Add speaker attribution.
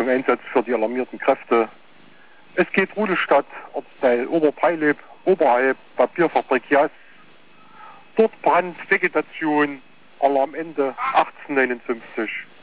Speaker 1: zum Einsatz für die alarmierten Kräfte. Es geht Rudelstadt, Ortsteil Oberpeileb, oberhalb Papierfabrik Jas. Dort Brand, Vegetation, Alarmende 1859.